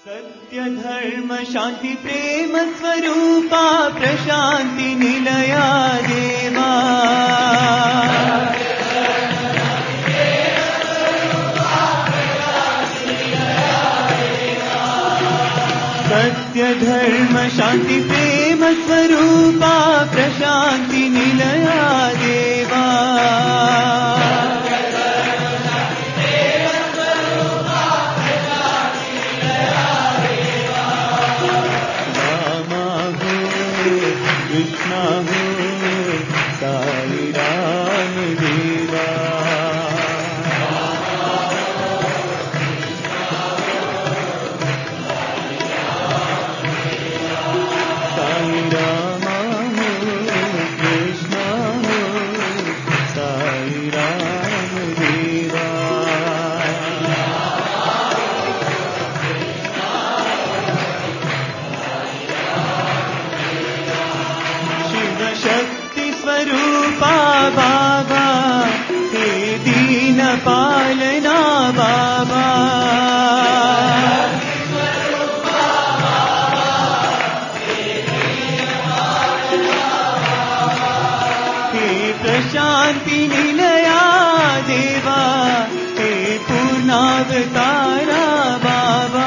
सत्य धर्म शांति प्रेम स्वरूपा प्रशांति निलया देवा सत्य धर्म शांति प्रेम स्वरूपा प्रशांति निलया देवा कृष्णा हो साई राम देवा साई राम हो कृष्णा हो साई राम देवा शक्ति स्वरूपा बाबा हे दीन पालना बाबा हे प्रशांति निलया देवा हे पूर्णावतारा बाबा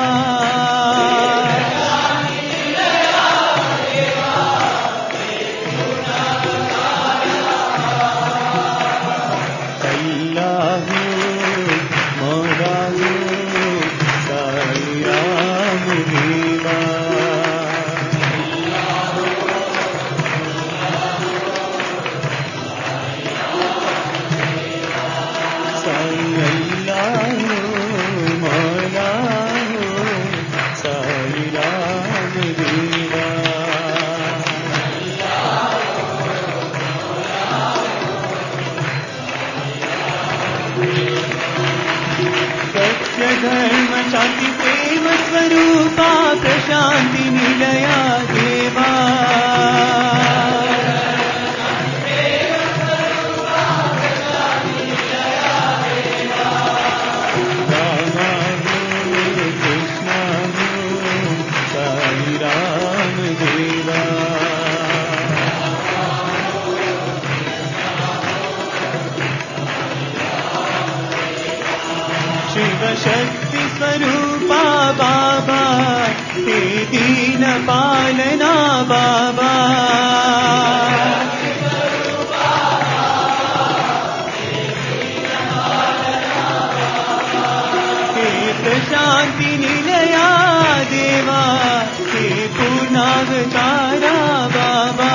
धर्म शांति प्रेम स्वरूपा प्रशांति निलया देवा रामा हो कृष्णा हो साई राम देवा शिव शक्ति स्वरूपा बाबा हे दीन पालना बाबा हे प्रशांति निलया देवा हे पूर्णावतारा बाबा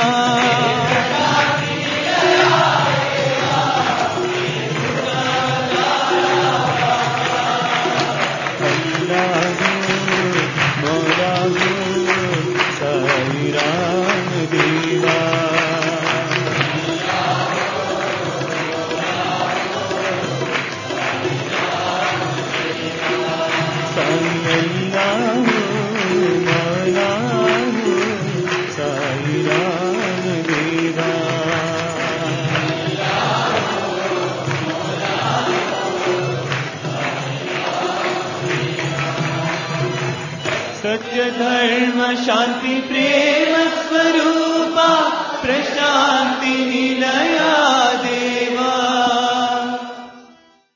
साई राम देवा संगैया हो माया हो साई राम देवा सत्य धर्म शांति प्रेम स्वरूपा प्रशांति निलया देवा